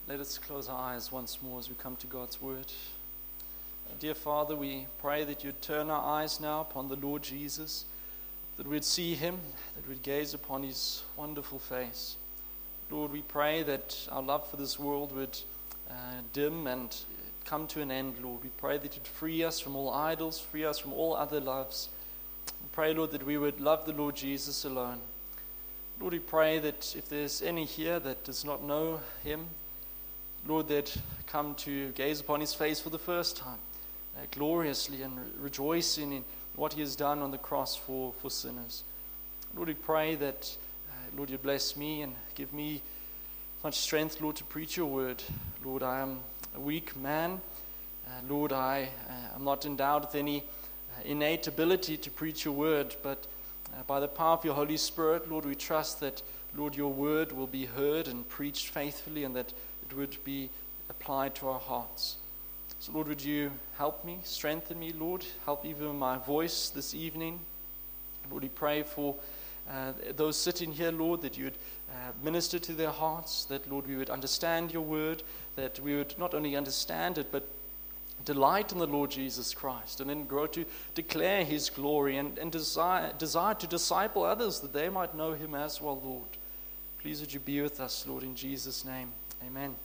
Let us close our eyes once more as we come to God's word. Dear Father, we pray that you'd turn our eyes now upon the Lord Jesus, that we'd see him, that we'd gaze upon his wonderful face. Lord, we pray that our love for this world would dim and come to an end, Lord. We pray that you'd free us from all idols, free us from all other loves. We pray, Lord, that we would love the Lord Jesus alone. Lord, we pray that if there's any here that does not know him, Lord, that come to gaze upon his face for the first time, gloriously and rejoicing in what he has done on the cross for sinners. Lord, we pray that, Lord, you bless me and give me much strength, Lord, to preach your word. Lord, I am a weak man. Lord, I am not endowed with any innate ability to preach your word, but by the power of your Holy Spirit, Lord, we trust that, Lord, your word will be heard and preached faithfully and that it would be applied to our hearts. So, Lord, would you help me, strengthen me, Lord, help even my voice this evening. Lord, we pray for those sitting here, Lord, that you would minister to their hearts, that, Lord, we would understand your word, that we would not only understand it, but delight in the Lord Jesus Christ, and then grow to declare his glory and desire to disciple others that they might know him as well, Lord. Please would you be with us, Lord, in Jesus' name. Amen.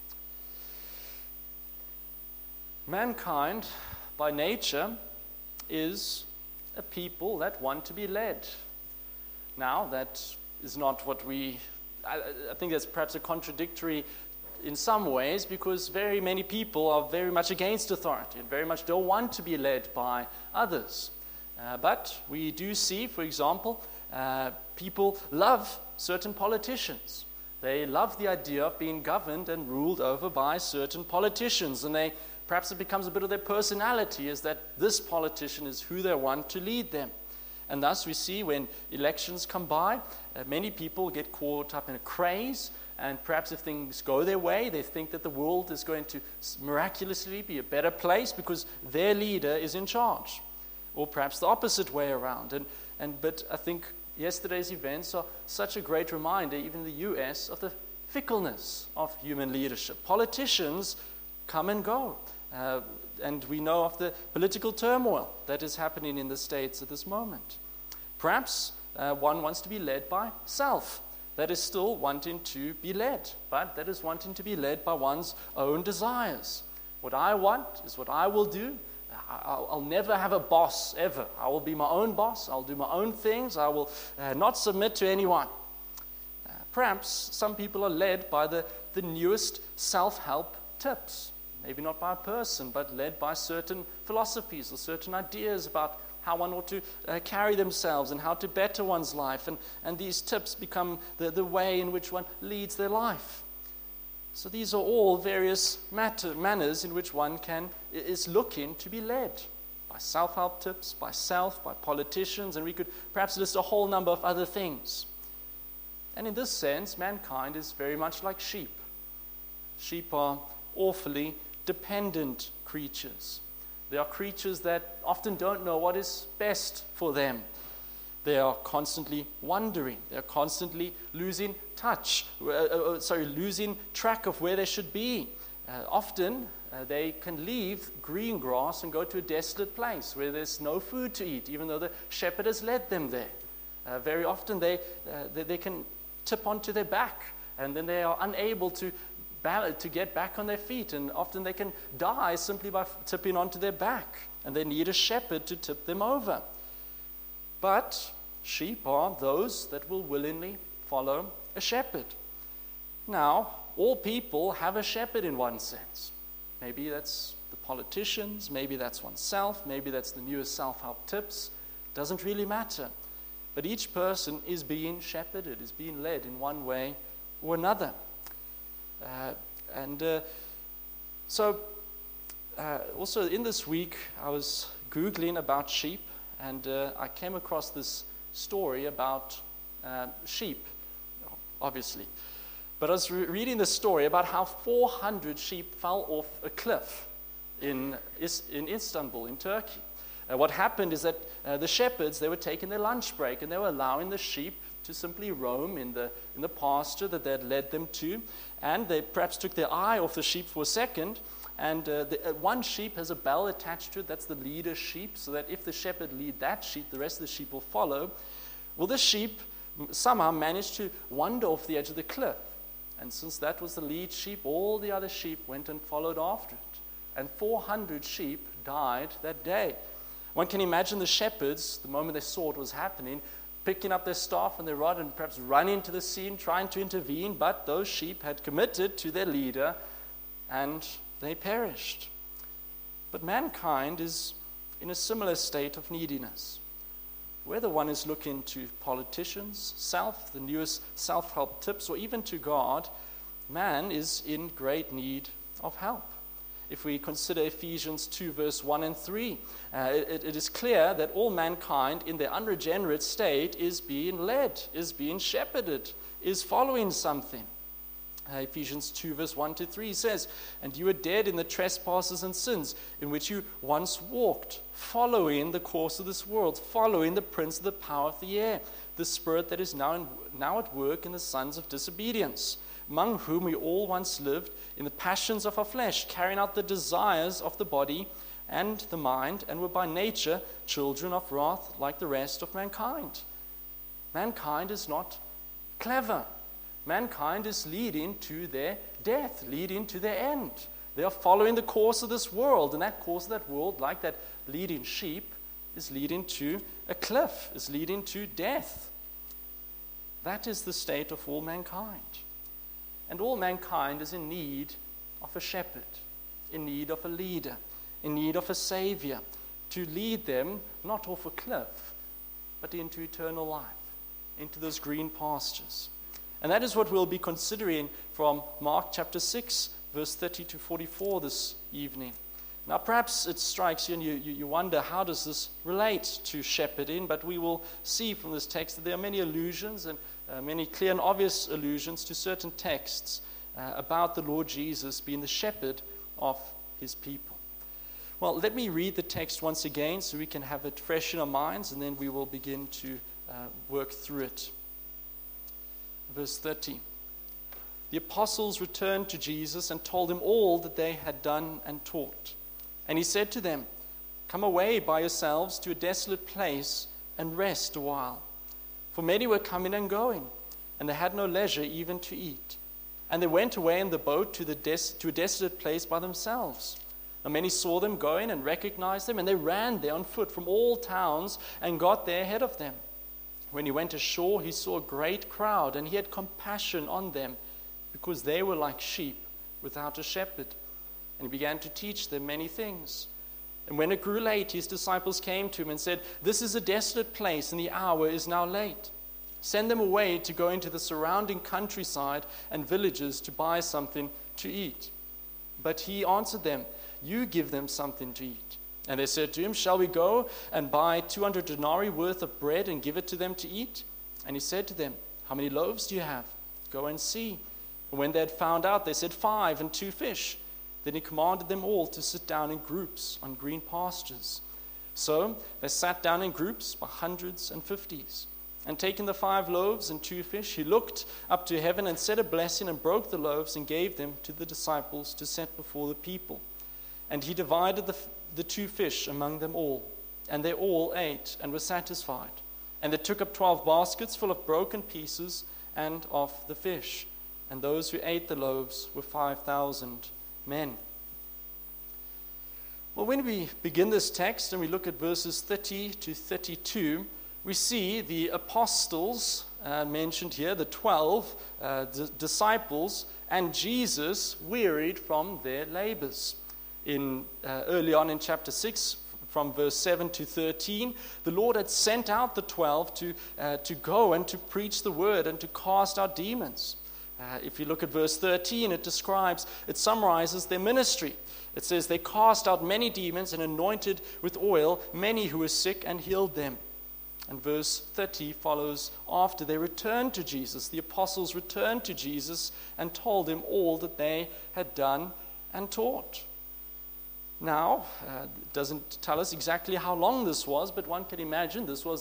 Mankind, by nature, is a people that want to be led. Now, that is not what I think that's perhaps a contradictory in some ways, because very many people are very much against authority and very much don't want to be led by others. But we do see, for example, people love certain politicians. They love the idea of being governed and ruled over by certain politicians, and perhaps it becomes a bit of their personality, is that this politician is who they want to lead them. And thus we see when elections come by, many people get caught up in a craze, and perhaps if things go their way, they think that the world is going to miraculously be a better place because their leader is in charge. Or perhaps the opposite way around. But I think yesterday's events are such a great reminder, even in the US, of the fickleness of human leadership. Politicians come and go. And we know of the political turmoil that is happening in the States at this moment. Perhaps one wants to be led by self. That is still wanting to be led, but that is wanting to be led by one's own desires. What I want is what I will do. I'll never have a boss, ever. I will be my own boss. I'll do my own things. I will not submit to anyone. Perhaps some people are led by the newest self-help tips. Maybe not by a person, but led by certain philosophies or certain ideas about how one ought to carry themselves and how to better one's life. And these tips become the way in which one leads their life. So these are all various manners in which one is looking to be led. By self-help tips, by self, by politicians, and we could perhaps list a whole number of other things. And in this sense, mankind is very much like sheep. Sheep are awfully dependent creatures. They are creatures that often don't know what is best for them. They are constantly wandering. They are constantly losing track of where they should be. Often they can leave green grass and go to a desolate place where there's no food to eat, even though the shepherd has led them there. Very often they can tip onto their back, and then they are unable to get back on their feet, and often they can die simply by tipping onto their back, and they need a shepherd to tip them over. But sheep are those that will willingly follow a shepherd. Now, all people have a shepherd in one sense. Maybe that's the politicians, maybe that's oneself, maybe that's the newest self-help tips. Doesn't really matter. But each person is being shepherded, is being led in one way or another. Also in this week, I was Googling about sheep, and I came across this story about sheep, obviously. But I was reading this story about how 400 sheep fell off a cliff in Istanbul, in Turkey. What happened is that the shepherds, they were taking their lunch break, and they were allowing the sheep to simply roam in the pasture that they had led them to. And they perhaps took their eye off the sheep for a second. And one sheep has a bell attached to it. That's the leader sheep, so that if the shepherd lead that sheep, the rest of the sheep will follow. Well, this sheep somehow managed to wander off the edge of the cliff. And since that was the lead sheep, all the other sheep went and followed after it. And 400 sheep died that day. One can imagine the shepherds, the moment they saw what was happening, picking up their staff and their rod and perhaps running to the scene, trying to intervene, but those sheep had committed to their leader and they perished. But mankind is in a similar state of neediness. Whether one is looking to politicians, the newest self-help tips, or even to God, man is in great need of help. If we consider Ephesians 2, verse 1 and 3, it is clear that all mankind in their unregenerate state is being led, is being shepherded, is following something. Ephesians 2, verse 1 to 3 says, "And you were dead in the trespasses and sins in which you once walked, following the course of this world, following the prince of the power of the air, the spirit that is now at work in the sons of disobedience, among whom we all once lived in the passions of our flesh, carrying out the desires of the body and the mind, and were by nature children of wrath like the rest of mankind." Mankind is not clever. Mankind is leading to their death, leading to their end. They are following the course of this world, and that course of that world, like that leading sheep, is leading to a cliff, is leading to death. That is the state of all mankind. And all mankind is in need of a shepherd, in need of a leader, in need of a savior, to lead them not off a cliff, but into eternal life, into those green pastures. And that is what we'll be considering from Mark chapter 6, verse 30 to 44 this evening. Now perhaps it strikes you and you wonder, how does this relate to shepherding? But we will see from this text that there are many allusions and many clear and obvious allusions to certain texts about the Lord Jesus being the shepherd of his people. Well, let me read the text once again so we can have it fresh in our minds, and then we will begin to work through it. Verse 30. The apostles returned to Jesus and told him all that they had done and taught. And he said to them, "Come away by yourselves to a desolate place and rest a while." For many were coming and going, and they had no leisure even to eat. And they went away in the boat to a desolate place by themselves. And many saw them going and recognized them, and they ran there on foot from all towns and got there ahead of them. When he went ashore, he saw a great crowd, and he had compassion on them, because they were like sheep without a shepherd. And he began to teach them many things. And when it grew late, his disciples came to him and said, "This is a desolate place, and the hour is now late. Send them away to go into the surrounding countryside and villages to buy something to eat." But he answered them, "You give them something to eat." And they said to him, "Shall we go and buy 200 denarii worth of bread and give it to them to eat?" And he said to them, "How many loaves do you have? Go and see." And when they had found out, they said, 5 and 2 fish. Then he commanded them all to sit down in groups on green pastures. So they sat down in groups by hundreds and fifties. And taking the 5 loaves and 2 fish, he looked up to heaven and said a blessing and broke the loaves and gave them to the disciples to set before the people. And he divided the 2 fish among them all. And they all ate and were satisfied. And they took up 12 baskets full of broken pieces and of the fish. And those who ate the loaves were 5,000 men. Well, when we begin this text and we look at verses 30 to 32, we see the apostles mentioned here, the 12 disciples, and Jesus wearied from their labors. Early on in chapter 6, from verse 7 to 13, the Lord had sent out the 12 to go and to preach the word and to cast out demons. If you look at verse 13, it summarizes their ministry. It says they cast out many demons and anointed with oil many who were sick and healed them. And verse 30 follows after they returned to Jesus. The apostles returned to Jesus and told him all that they had done and taught. Now, it doesn't tell us exactly how long this was, but one can imagine this was a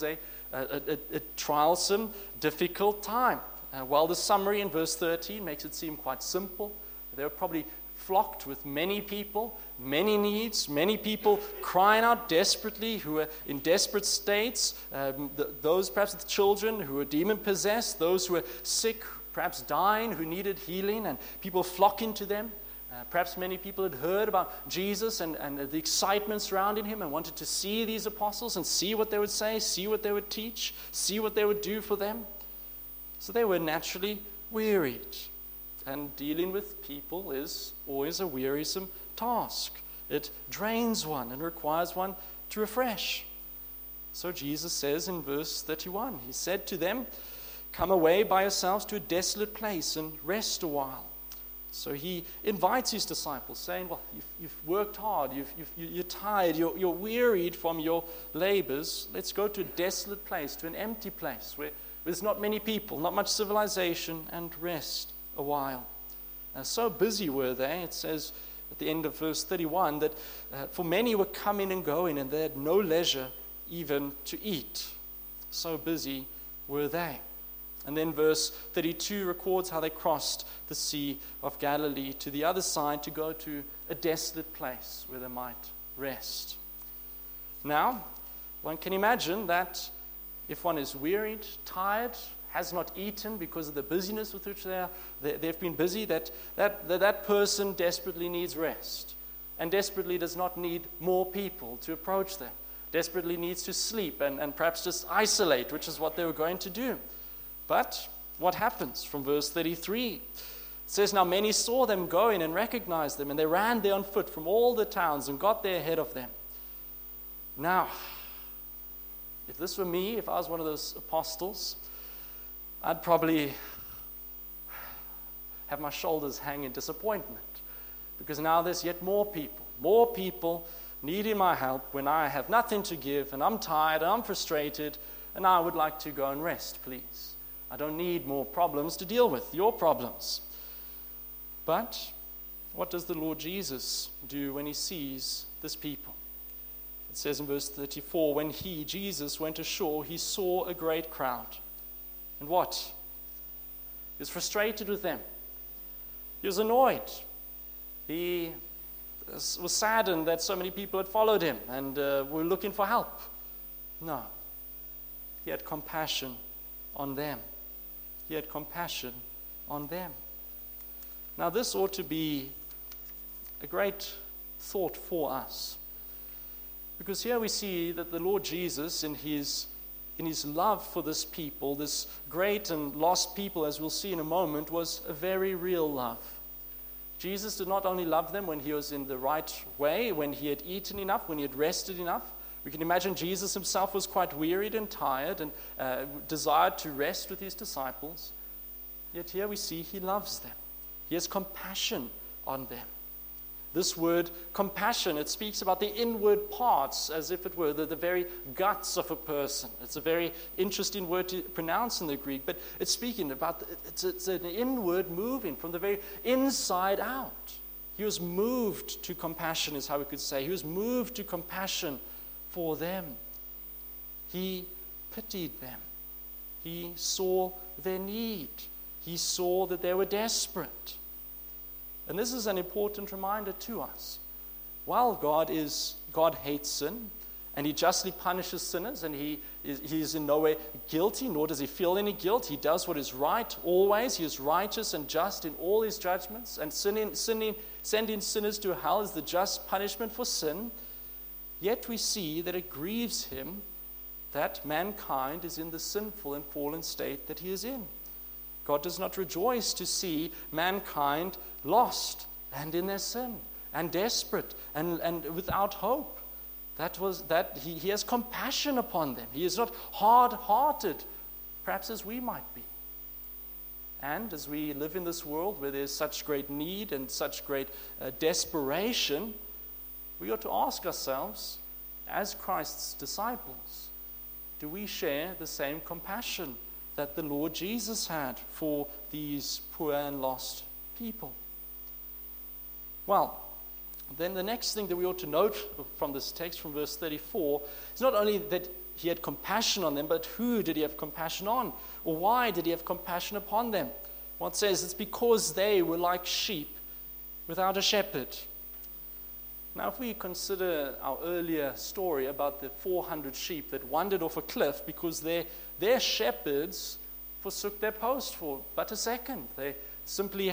a trialsome, difficult time. While the summary in verse 13 makes it seem quite simple, they were probably flocked with many people, many needs, many people crying out desperately, who were in desperate states, those perhaps with children who were demon-possessed, those who were sick, perhaps dying, who needed healing, and people flocking to them. Perhaps many people had heard about Jesus and the excitement surrounding him and wanted to see these apostles and see what they would say, see what they would teach, see what they would do for them. So they were naturally wearied. And dealing with people is always a wearisome task. It drains one and requires one to refresh. So Jesus says in verse 31, he said to them, "Come away by yourselves to a desolate place and rest a while." So he invites his disciples, saying, well, you've worked hard, you're tired, you're wearied from your labors. Let's go to a desolate place, to an empty place where there's not many people, not much civilization, and rest a while. So busy were they, it says at the end of verse 31, that for many were coming and going, and they had no leisure even to eat. So busy were they. And then verse 32 records how they crossed the Sea of Galilee to the other side to go to a desolate place where they might rest. Now, one can imagine that if one is wearied, tired, has not eaten because of the busyness with which they've been busy, that person desperately needs rest and desperately does not need more people to approach them, desperately needs to sleep and perhaps just isolate, which is what they were going to do. But what happens from verse 33? It says, "Now many saw them going and recognized them, and they ran there on foot from all the towns and got there ahead of them." Now, if this were me, if I was one of those apostles, I'd probably have my shoulders hang in disappointment, because now there's yet more people needing my help when I have nothing to give, and I'm tired, and I'm frustrated, and I would like to go and rest, please. I don't need more problems to deal with, your problems. But what does the Lord Jesus do when he sees this people? It says in verse 34, when he, Jesus, went ashore, he saw a great crowd. And what? He was frustrated with them. He was annoyed. He was saddened that so many people had followed him and were looking for help. No. He had compassion on them. He had compassion on them. Now, this ought to be a great thought for us. Because here we see that the Lord Jesus, in his love for this people, this great and lost people, as we'll see in a moment, was a very real love. Jesus did not only love them when he was in the right way, when he had eaten enough, when he had rested enough. We can imagine Jesus himself was quite wearied and tired and desired to rest with his disciples. Yet here we see he loves them. He has compassion on them. This word compassion, it speaks about the inward parts as if it were the very guts of a person. It's a very interesting word to pronounce in the Greek, but it's speaking about, it's an inward moving from the very inside out. He was moved to compassion, is how we could say. He was moved to compassion for them. He pitied them. He saw their need. He saw that they were desperate. And this is an important reminder to us. While God hates sin, and he justly punishes sinners, and he is in no way guilty, nor does he feel any guilt. He does what is right always. He is righteous and just in all his judgments, and sending sinners to hell is the just punishment for sin. Yet we see that it grieves him that mankind is in the sinful and fallen state that he is in. God does not rejoice to see mankind lost and in their sin and desperate and without hope. He has compassion upon them. He is not hard-hearted, perhaps as we might be. And as we live in this world where there's such great need and such great desperation, we ought to ask ourselves, as Christ's disciples, do we share the same compassion that the Lord Jesus had for these poor and lost people? Well, then the next thing that we ought to note from this text, from verse 34, is not only that he had compassion on them, but who did he have compassion on? Or why did he have compassion upon them? Well, it says it's because they were like sheep without a shepherd. Now, if we consider our earlier story about the 400 sheep that wandered off a cliff because their shepherds forsook their post for but a second. They simply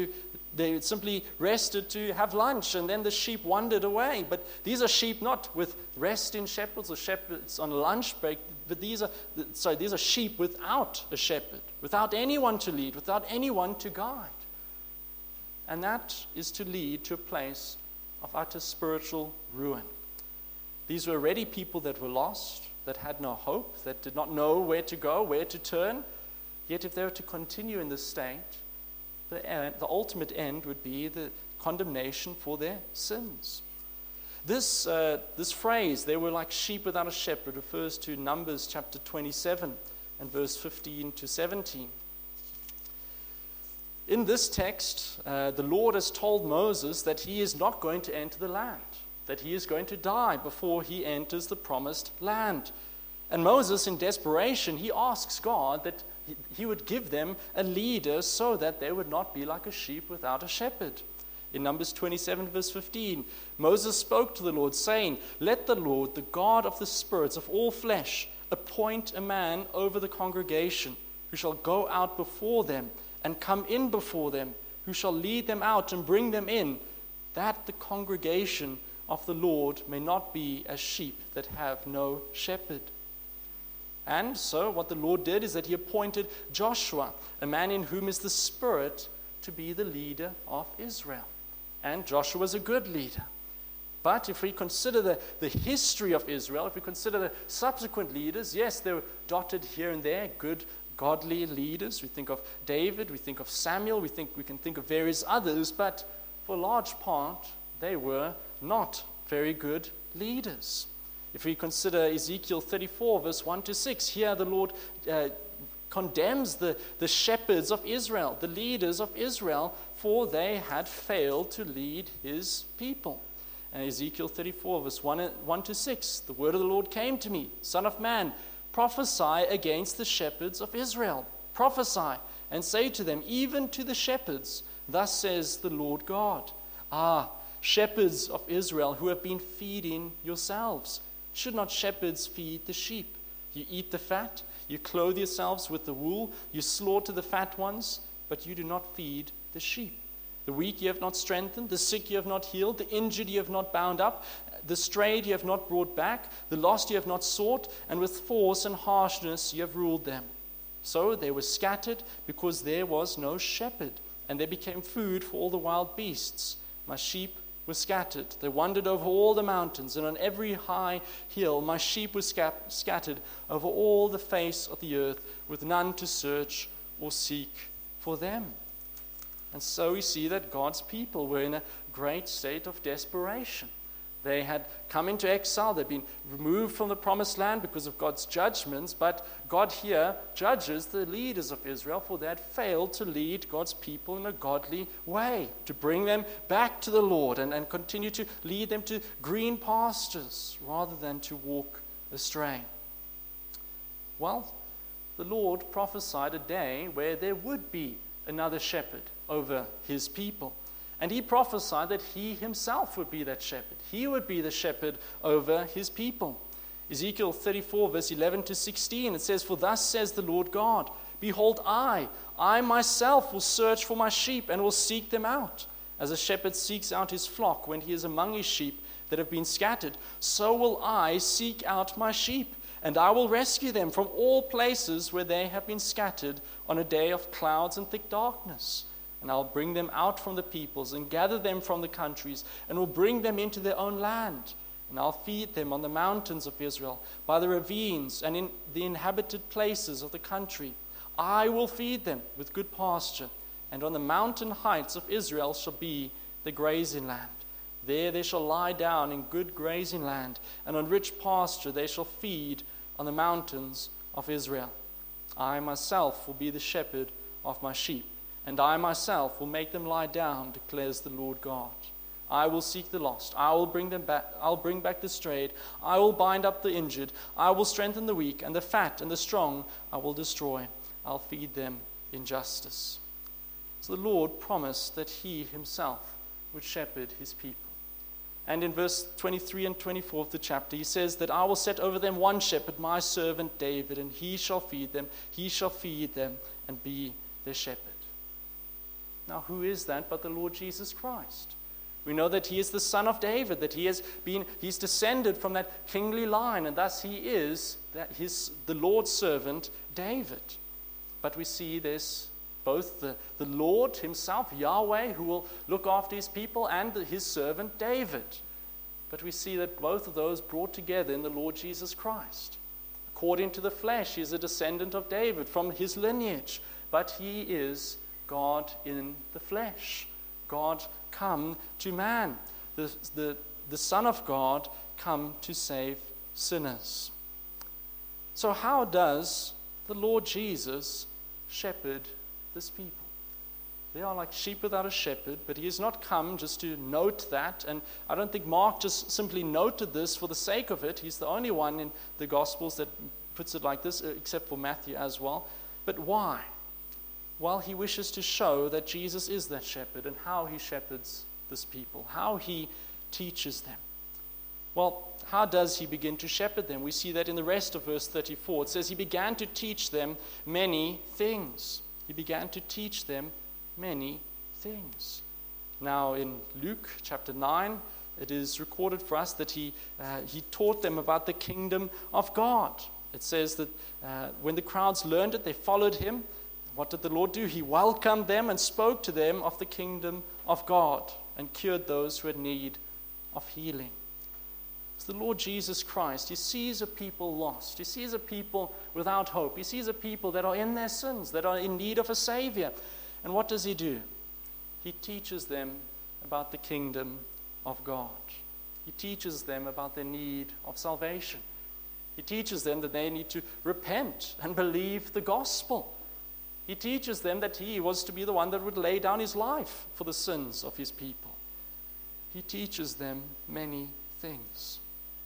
rested to have lunch, and then the sheep wandered away. But these are sheep not with resting shepherds or shepherds on a lunch break, but these are sheep without a shepherd, without anyone to lead, without anyone to guide. And that is to lead to a place of utter spiritual ruin. These were already people that were lost, that had no hope, that did not know where to go, where to turn. Yet if they were to continue in this state, the ultimate end would be the condemnation for their sins. This phrase, they were like sheep without a shepherd, refers to Numbers chapter 27 and verse 15 to 17. In this text, the Lord has told Moses that he is not going to enter the land, that he is going to die before he enters the promised land. And Moses, in desperation, he asks God that he would give them a leader so that they would not be like a sheep without a shepherd. In Numbers 27, verse 15, Moses spoke to the Lord, saying, "Let the Lord, the God of the spirits of all flesh, appoint a man over the congregation, who shall go out before them and come in before them, who shall lead them out and bring them in, that the congregation of the Lord may not be as sheep that have no shepherd." And so what the Lord did is that he appointed Joshua, a man in whom is the Spirit, to be the leader of Israel. And Joshua was a good leader. But if we consider the history of Israel, if we consider the subsequent leaders, yes, they were dotted here and there, good, godly leaders. We think of David, we think of Samuel, we can think of various others, but for a large part, they were not very good leaders. If we consider Ezekiel 34, verse 1 to 6, here the Lord condemns the shepherds of Israel, the leaders of Israel, for they had failed to lead his people. And Ezekiel 34, verse 1 to 6, the word of the Lord came to me, "Son of man, prophesy against the shepherds of Israel. Prophesy and say to them, even to the shepherds, thus says the Lord God. Ah, shepherds of Israel who have been feeding yourselves. Should not shepherds feed the sheep? You eat the fat, you clothe yourselves with the wool, you slaughter the fat ones, but you do not feed the sheep. The weak you have not strengthened, the sick you have not healed, the injured you have not bound up, the strayed you have not brought back, the lost you have not sought, and with force and harshness you have ruled them. So they were scattered because there was no shepherd, and they became food for all the wild beasts. My sheep were scattered. They wandered over all the mountains, and on every high hill my sheep were scattered over all the face of the earth, with none to search or seek for them." And so we see that God's people were in a great state of desperation. They had come into exile. They'd been removed from the promised land because of God's judgments. But God here judges the leaders of Israel, for they had failed to lead God's people in a godly way, to bring them back to the Lord and continue to lead them to green pastures rather than to walk astray. Well, the Lord prophesied a day where there would be another shepherd over his people. And he prophesied that he himself would be that shepherd. He would be the shepherd over his people. Ezekiel 34, verse 11 to 16, it says, "For thus says the Lord God, behold, I myself will search for my sheep and will seek them out. As a shepherd seeks out his flock when he is among his sheep that have been scattered, so will I seek out my sheep, and I will rescue them from all places where they have been scattered on a day of clouds and thick darkness. And I'll bring them out from the peoples and gather them from the countries and will bring them into their own land. And I'll feed them on the mountains of Israel, by the ravines and in the inhabited places of the country. I will feed them with good pasture, and on the mountain heights of Israel shall be the grazing land. There they shall lie down in good grazing land, and on rich pasture they shall feed on the mountains of Israel. I myself will be the shepherd of my sheep, and I myself will make them lie down, declares the Lord God. I will seek the lost. I will bring them back. I'll bring back the strayed. I will bind up the injured. I will strengthen the weak, and the fat and the strong I will destroy. I'll feed them in justice. So the Lord promised that he himself would shepherd his people. And in verse 23 and 24 of the chapter, he says that I will set over them one shepherd, my servant David, and he shall feed them. He shall feed them and be their shepherd. Now, who is that but the Lord Jesus Christ? We know that he is the son of David, that he's descended from that kingly line, and thus he is the Lord's servant, David. But we see this, both the Lord himself, Yahweh, who will look after his people, and his servant, David. But we see that both of those brought together in the Lord Jesus Christ. According to the flesh, he is a descendant of David from his lineage, but he is God in the flesh. God come to man. The Son of God come to save sinners. So how does the Lord Jesus shepherd this people? They are like sheep without a shepherd, but he has not come just to note that. And I don't think Mark just simply noted this for the sake of it. He's the only one in the Gospels that puts it like this, except for Matthew as well. But why? Well, he wishes to show that Jesus is that shepherd and how he shepherds this people, how he teaches them. Well, how does he begin to shepherd them? We see that in the rest of verse 34. It says he began to teach them many things. He began to teach them many things. Now in Luke chapter 9, it is recorded for us that he taught them about the kingdom of God. It says that when the crowds learned it, they followed him. What did the Lord do? He welcomed them and spoke to them of the kingdom of God and cured those who had need of healing. It's the Lord Jesus Christ. He sees a people lost. He sees a people without hope. He sees a people that are in their sins, that are in need of a Savior. And what does he do? He teaches them about the kingdom of God. He teaches them about their need of salvation. He teaches them that they need to repent and believe the gospel. He teaches them that he was to be the one that would lay down his life for the sins of his people. He teaches them many things.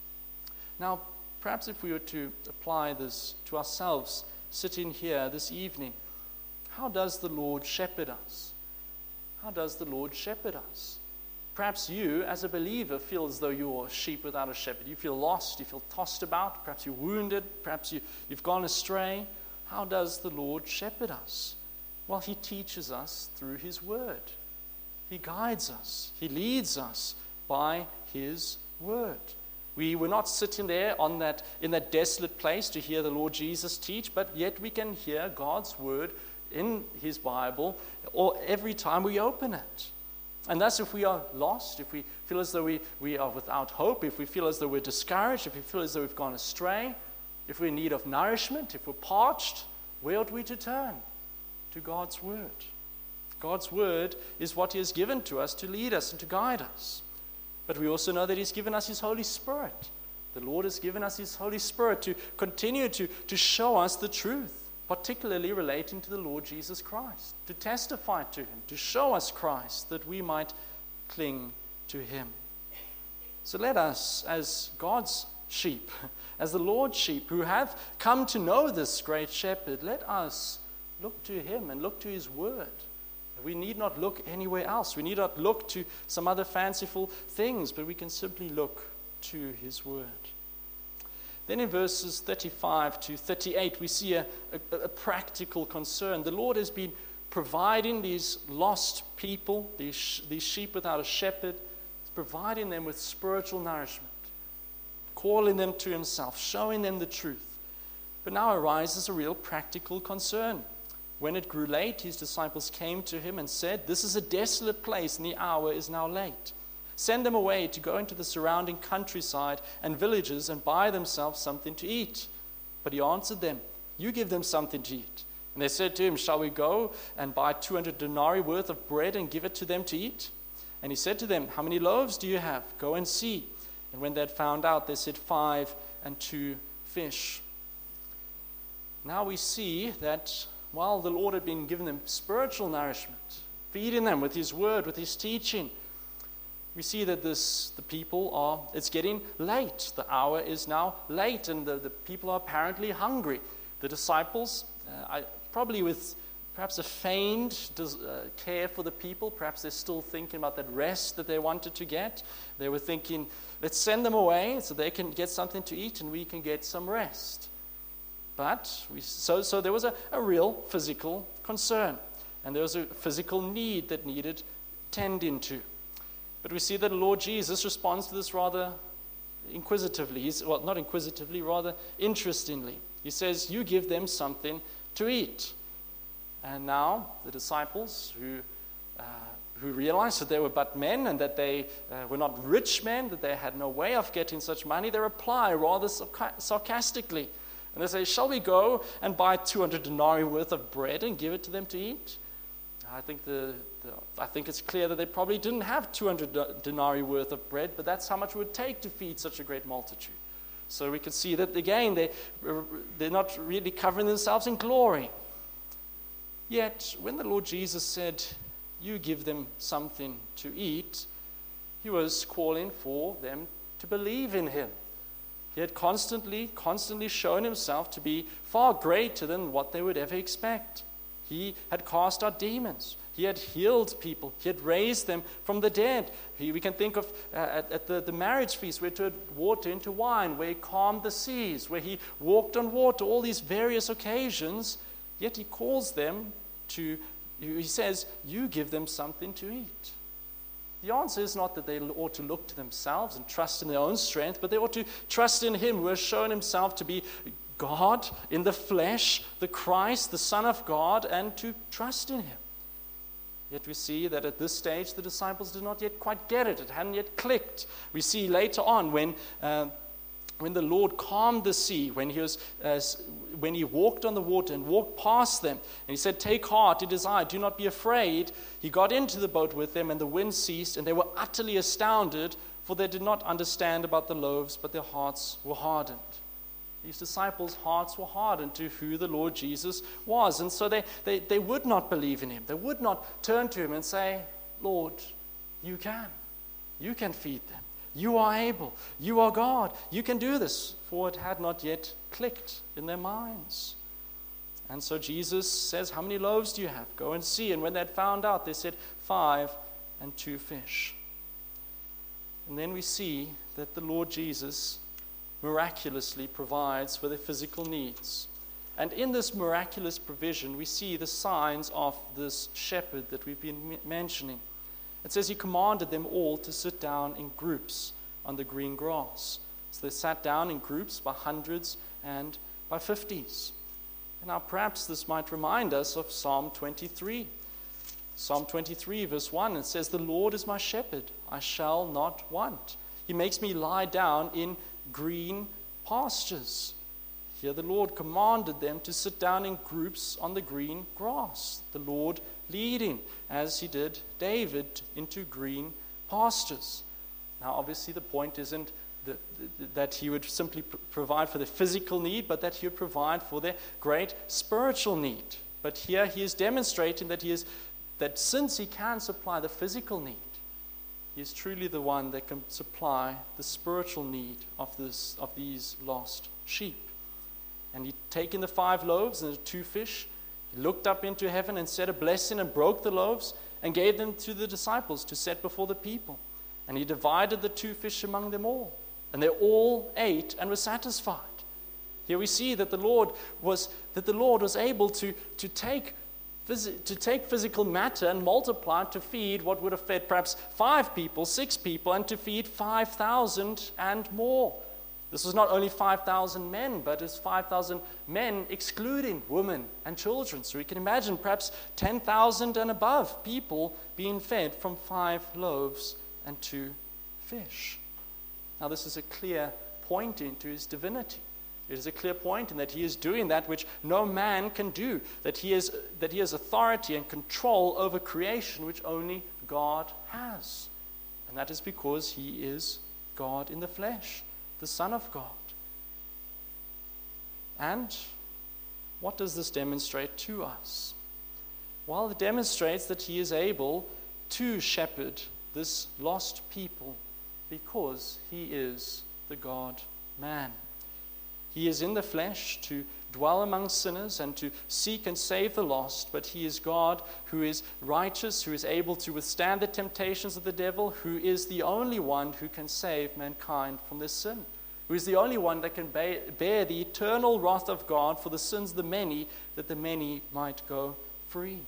Now, perhaps if we were to apply this to ourselves, sitting here this evening, how does the Lord shepherd us? How does the Lord shepherd us? Perhaps you, as a believer, feel as though you're a sheep without a shepherd. You feel lost, you feel tossed about, perhaps you're wounded, perhaps you've gone astray. How does the Lord shepherd us? Well, he teaches us through his word. He guides us. He leads us by his word. We were not sitting there in that desolate place to hear the Lord Jesus teach, but yet we can hear God's word in his Bible or every time we open it. And thus, if we are lost, if we feel as though we are without hope, if we feel as though we're discouraged, if we feel as though we've gone astray, if we're in need of nourishment, if we're parched, where ought we to turn? To God's word. God's word is what he has given to us to lead us and to guide us. But we also know that he's given us his Holy Spirit. The Lord has given us his Holy Spirit to continue to show us the truth, particularly relating to the Lord Jesus Christ, to testify to him, to show us Christ, that we might cling to him. So let us, as God's sheep, as the Lord's sheep who have come to know this great shepherd, let us look to him and look to his word. We need not look anywhere else. We need not look to some other fanciful things, but we can simply look to his word. Then in verses 35 to 38, we see a practical concern. The Lord has been providing these lost people, these sheep without a shepherd, providing them with spiritual nourishment, calling them to himself, showing them the truth. But now arises a real practical concern. When it grew late, his disciples came to him and said, "This is a desolate place, and the hour is now late. Send them away to go into the surrounding countryside and villages and buy themselves something to eat." But he answered them, "You give them something to eat." And they said to him, "Shall we go and buy 200 denarii worth of bread and give it to them to eat?" And he said to them, "How many loaves do you have? Go and see." And when they had found out, they said, 5 and 2 fish. Now we see that while the Lord had been giving them spiritual nourishment, feeding them with his word, with his teaching, we see that the people it's getting late. The hour is now late, and the people are apparently hungry. The disciples, probably with perhaps a feigned care for the people, perhaps they're still thinking about that rest that they wanted to get. They were thinking, let's send them away so they can get something to eat and we can get some rest. But, so there was a real physical concern, and there was a physical need that needed tending to. But we see that the Lord Jesus responds to this rather inquisitively. Not inquisitively, rather interestingly. He says, you give them something to eat. And now the disciples who realized that they were but men and that they were not rich men, that they had no way of getting such money, they reply rather sarcastically. And they say, shall we go and buy 200 denarii worth of bread and give it to them to eat? I think I think it's clear that they probably didn't have 200 denarii worth of bread, but that's how much it would take to feed such a great multitude. So we can see that, again, they're not really covering themselves in glory. Yet, when the Lord Jesus said, you give them something to eat, he was calling for them to believe in him. He had constantly shown himself to be far greater than what they would ever expect. He had cast out demons. He had healed people. He had raised them from the dead. We can think of at the marriage feast where he turned water into wine, where he calmed the seas, where he walked on water, all these various occasions. Yet he calls them he says, you give them something to eat. The answer is not that they ought to look to themselves and trust in their own strength, but they ought to trust in him who has shown himself to be God in the flesh, the Christ, the Son of God, and to trust in him. Yet we see that at this stage the disciples did not yet quite get it. It hadn't yet clicked. We see later on when the Lord calmed the sea, when he walked on the water and walked past them, and he said, take heart, it is I, do not be afraid. He got into the boat with them, and the wind ceased, and they were utterly astounded, for they did not understand about the loaves, but their hearts were hardened. These disciples' hearts were hardened to who the Lord Jesus was, and so they would not believe in him. They would not turn to him and say, Lord, you can feed them. You are able. You are God. You can do this. For it had not yet clicked in their minds. And so Jesus says, how many loaves do you have? Go and see. And when they had found out, they said, 5 and 2 fish. And then we see that the Lord Jesus miraculously provides for their physical needs. And in this miraculous provision, we see the signs of this shepherd that we've been mentioning. It says he commanded them all to sit down in groups on the green grass. So they sat down in groups by hundreds and by 50s. And now perhaps this might remind us of Psalm 23. Psalm 23 verse 1, it says, the Lord is my shepherd, I shall not want. He makes me lie down in green pastures. Here the Lord commanded them to sit down in groups on the green grass. The Lord leading, as he did David, into green pastures. Now obviously the point isn't that he would simply provide for the physical need, but that he would provide for their great spiritual need. But here he is demonstrating that since he can supply the physical need, he is truly the one that can supply the spiritual need of these lost sheep. And he'd taken the 5 loaves and the 2 fish. He looked up into heaven and said a blessing and broke the loaves and gave them to the disciples to set before the people. And he divided the 2 fish among them all. And they all ate and were satisfied. Here we see that the Lord was able to take physical matter and multiply it to feed what would have fed perhaps 5 people, 6 people, and to feed 5,000 and more. This was not only 5,000 men, but it's 5,000 men excluding women and children. So we can imagine perhaps 10,000 and above people being fed from 5 loaves and 2 fish. Now this is a clear pointing to his divinity. It is a clear point in that he is doing that which no man can do, that he has authority and control over creation which only God has. And that is because he is God in the flesh, the Son of God. And what does this demonstrate to us? Well, it demonstrates that he is able to shepherd this lost people because he is the God-man. He is in the flesh to dwell among sinners and to seek and save the lost, but he is God who is righteous, who is able to withstand the temptations of the devil, who is the only one who can save mankind from this sin, who is the only one that can bear the eternal wrath of God for the sins of the many, that the many might go free.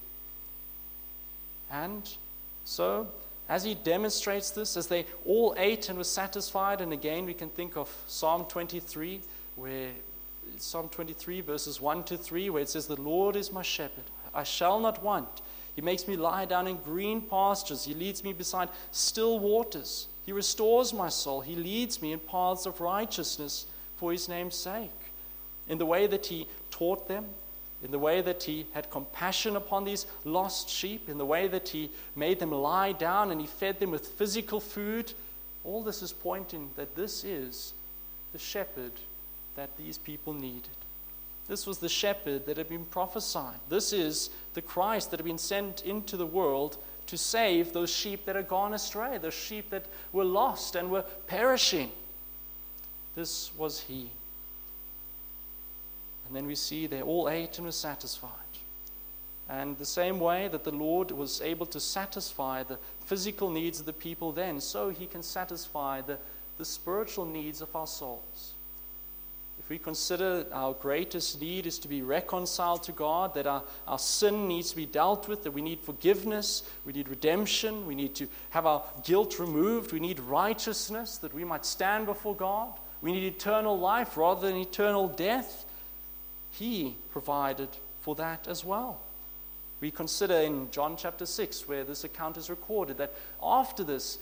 And so, as he demonstrates this, as they all ate and were satisfied, and again we can think of Psalm 23, Psalm 23 verses 1 to 3, where it says, "The Lord is my shepherd, I shall not want. He makes me lie down in green pastures. He leads me beside still waters. He restores my soul. He leads me in paths of righteousness for his name's sake." In the way that he taught them, in the way that he had compassion upon these lost sheep, in the way that he made them lie down and he fed them with physical food, all this is pointing that this is the shepherd that these people needed. This was the shepherd that had been prophesied. This is the Christ that had been sent into the world to save those sheep that had gone astray, those sheep that were lost and were perishing. This was he. And then we see they all ate and were satisfied. And the same way that the Lord was able to satisfy the physical needs of the people then, so he can satisfy the spiritual needs of our souls. If we consider our greatest need is to be reconciled to God, that our sin needs to be dealt with, that we need forgiveness, we need redemption, we need to have our guilt removed, we need righteousness, that we might stand before God, we need eternal life rather than eternal death, he provided for that as well. We consider in John chapter 6, where this account is recorded, that after this,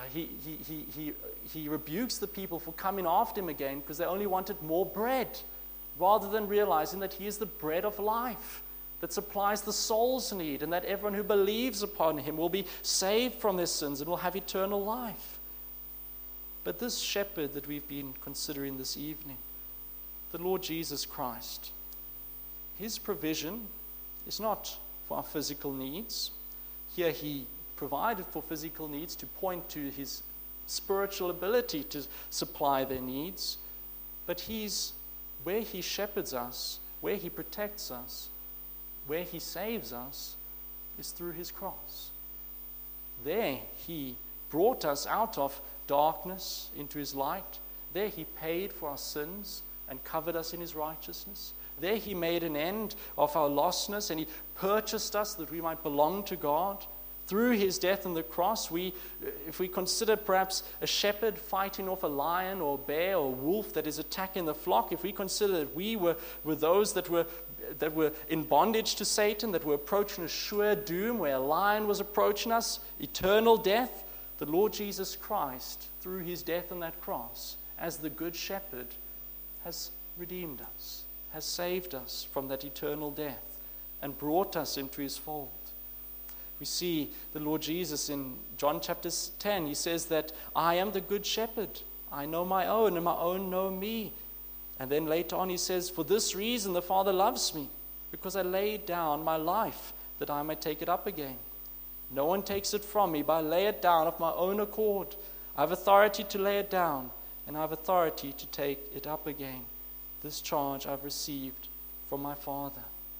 he rebukes the people for coming after him again because they only wanted more bread, rather than realizing that he is the bread of life that supplies the soul's need, and that everyone who believes upon him will be saved from their sins and will have eternal life. But this shepherd that we've been considering this evening, the Lord Jesus Christ, his provision is not for our physical needs. Here he provided for physical needs to point to his spiritual ability to supply their needs. But where he shepherds us, where he protects us, where he saves us, is through his cross. There he brought us out of darkness into his light. There he paid for our sins and covered us in his righteousness. There he made an end of our lostness and he purchased us that we might belong to God. Through his death on the cross, if we consider perhaps a shepherd fighting off a lion or a bear or a wolf that is attacking the flock, if we consider that we were those that were in bondage to Satan, that were approaching a sure doom, where a lion was approaching us, eternal death, the Lord Jesus Christ, through his death on that cross, as the good shepherd, has redeemed us, has saved us from that eternal death, and brought us into his fold. We see the Lord Jesus in John chapter 10. He says that I am the good shepherd. I know my own, and my own know me. And then later on he says, for this reason the Father loves me, because I laid down my life that I may take it up again. No one takes it from me, but I lay it down of my own accord. I have authority to lay it down, and I have authority to take it up again. This charge I've received from my Father.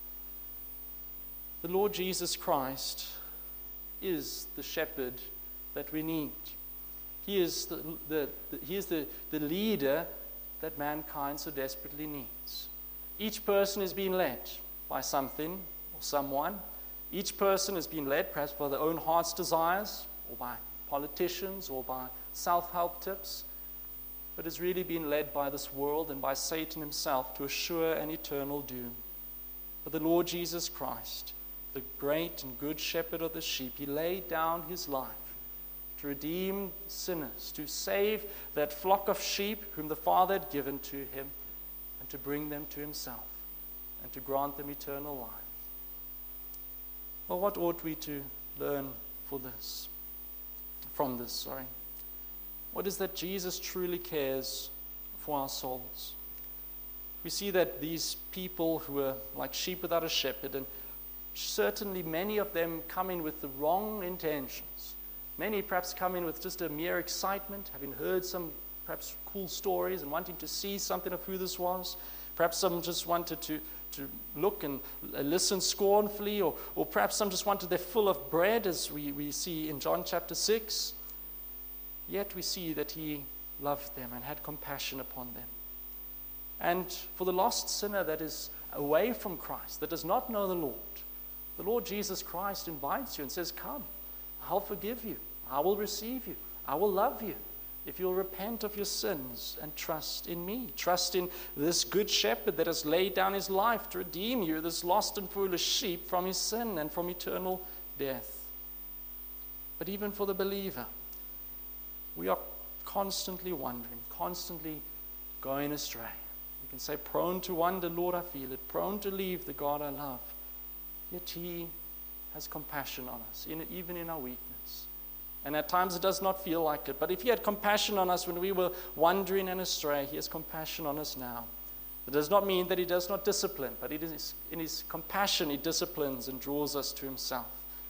The Lord Jesus Christ is the shepherd that we need. He is the leader that mankind so desperately needs. Each person is being led by something or someone. Each person is being led perhaps by their own heart's desires, or by politicians, or by self-help tips, but is really being led by this world and by Satan himself to a sure and eternal doom. But the Lord Jesus Christ, the great and good shepherd of the sheep, he laid down his life to redeem sinners, to save that flock of sheep whom the Father had given to him, and to bring them to himself, and to grant them eternal life. Well, what ought we to learn from this? What is that Jesus truly cares for our souls? We see that these people who were like sheep without a shepherd, and certainly many of them coming with the wrong intentions, Many perhaps come in with just a mere excitement, having heard some perhaps cool stories and wanting to see something of who this was. Perhaps some just wanted to look and listen scornfully, or perhaps some just wanted their fill of bread, as we see in John chapter 6. Yet we see that he loved them and had compassion upon them. And for the lost sinner that is away from Christ, that does not know the Lord Jesus Christ invites you and says, come, I'll forgive you, I will receive you, I will love you, if you'll repent of your sins and trust in me. Trust in this good shepherd that has laid down his life to redeem you, this lost and foolish sheep, from his sin and from eternal death. But even for the believer, we are constantly wandering, constantly going astray. You can say, prone to wander, Lord, I feel it, prone to leave the God I love. Yet he has compassion on us, even in our weakness. And at times it does not feel like it. But if he had compassion on us when we were wandering and astray, he has compassion on us now. It does not mean that he does not discipline, but in his compassion he disciplines and draws us to himself.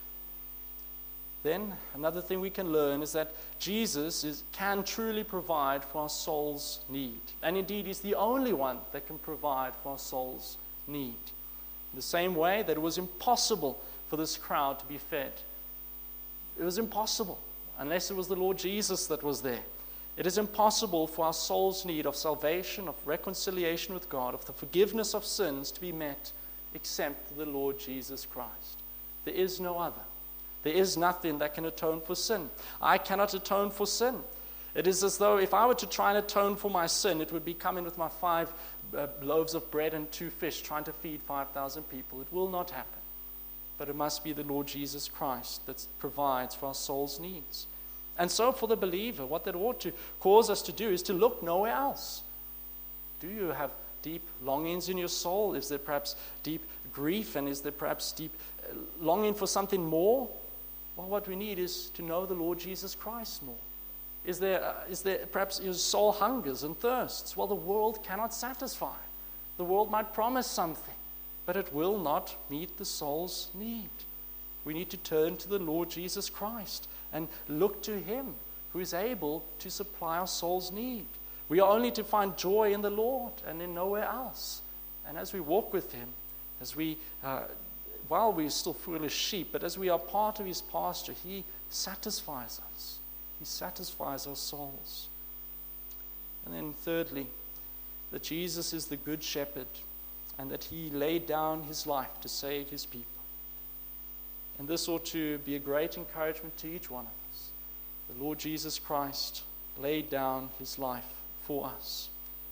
Then another thing we can learn is that Jesus can truly provide for our soul's need. And indeed, he's the only one that can provide for our soul's need. In the same way that it was impossible for this crowd to be fed. It was impossible unless it was the Lord Jesus that was there. It is impossible for our soul's need of salvation, of reconciliation with God, of the forgiveness of sins to be met except through the Lord Jesus Christ. There is no other. There is nothing that can atone for sin. I cannot atone for sin. It is as though if I were to try and atone for my sin, it would be coming with my 5 loaves of bread and 2 fish, trying to feed 5,000 people. It will not happen. But it must be the Lord Jesus Christ that provides for our soul's needs. And so for the believer, what that ought to cause us to do is to look nowhere else. Do you have deep longings in your soul? Is there perhaps deep grief, and is there perhaps deep longing for something more? Well, what we need is to know the Lord Jesus Christ more. Is there perhaps your soul hungers and thirsts? Well, the world cannot satisfy. The world might promise something, but it will not meet the soul's need. We need to turn to the Lord Jesus Christ and look to him who is able to supply our soul's need. We are only to find joy in the Lord and in nowhere else. And as we walk with him, as we, while we're still foolish sheep, but as we are part of his pasture, he satisfies us. He satisfies our souls. And then thirdly, that Jesus is the good shepherd and that he laid down his life to save his people. And this ought to be a great encouragement to each one of us. The Lord Jesus Christ laid down his life for us.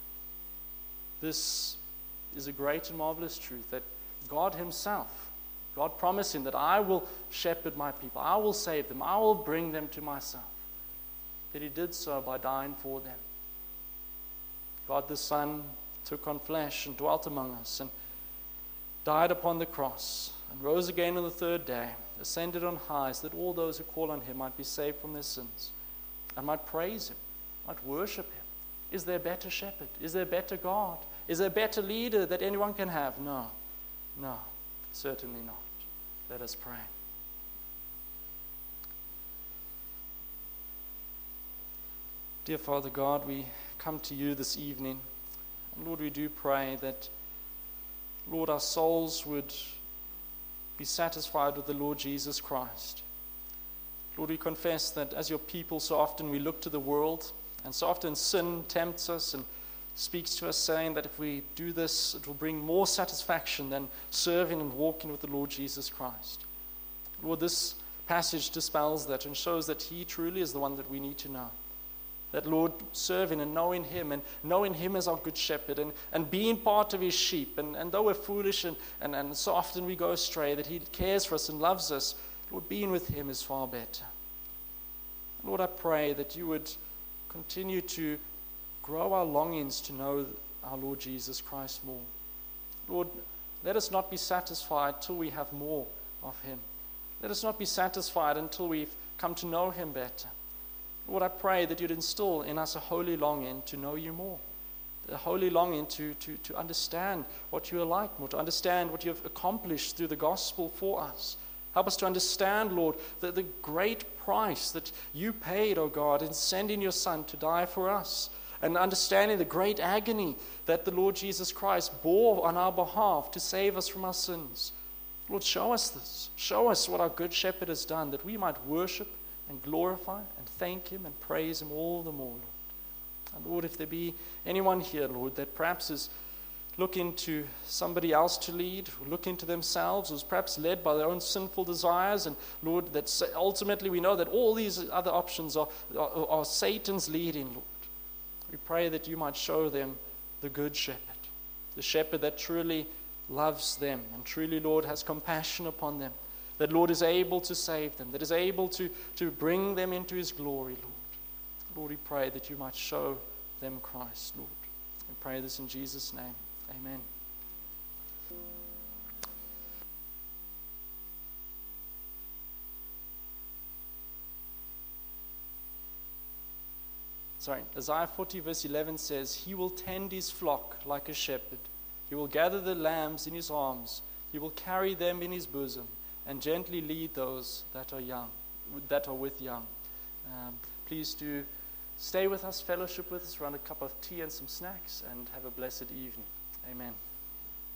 This is a great and marvelous truth that God himself, God promised him that I will shepherd my people, I will save them, I will bring them to myself. That he did so by dying for them. God the Son took on flesh and dwelt among us and died upon the cross and rose again on the 3rd day, ascended on high, so that all those who call on him might be saved from their sins and might praise him, might worship him. Is there a better shepherd? Is there a better God? Is there a better leader that anyone can have? No, certainly not. Let us pray. Dear Father God, we come to you this evening. And Lord, we do pray that, Lord, our souls would be satisfied with the Lord Jesus Christ. Lord, we confess that as your people, so often we look to the world, and so often sin tempts us and speaks to us, saying that if we do this, it will bring more satisfaction than serving and walking with the Lord Jesus Christ. Lord, this passage dispels that and shows that he truly is the one that we need to know. That, Lord, serving and knowing him as our good shepherd and being part of his sheep, and though we're foolish and so often we go astray, that he cares for us and loves us, Lord, being with him is far better. Lord, I pray that you would continue to grow our longings to know our Lord Jesus Christ more. Lord, let us not be satisfied till we have more of him. Let us not be satisfied until we've come to know him better. Lord, I pray that you'd instill in us a holy longing to know you more, a holy longing to understand what you are like more, to understand what you have accomplished through the gospel for us, Help us to understand, Lord, the great price that you paid, O God, in sending your Son to die for us, and understanding the great agony that the Lord Jesus Christ bore on our behalf to save us from our sins. Lord, show us this. Show us what our Good Shepherd has done, that we might worship and glorify and thank him and praise him all the more, Lord. And Lord, if there be anyone here, Lord, that perhaps is looking to somebody else to lead, or looking to themselves, who's perhaps led by their own sinful desires, and Lord, that ultimately we know that all these other options are Satan's leading, Lord. We pray that you might show them the Good Shepherd, the shepherd that truly loves them and truly, Lord, has compassion upon them, that, Lord, is able to save them, that is able to bring them into his glory, Lord. Lord, we pray that you might show them Christ, Lord. We pray this in Jesus' name. Amen. Isaiah 40 verse 11 says, "He will tend his flock like a shepherd. He will gather the lambs in his arms. He will carry them in his bosom and gently lead those that are young, that are with young." Please do stay with us, fellowship with us around a cup of tea and some snacks, and have a blessed evening. Amen.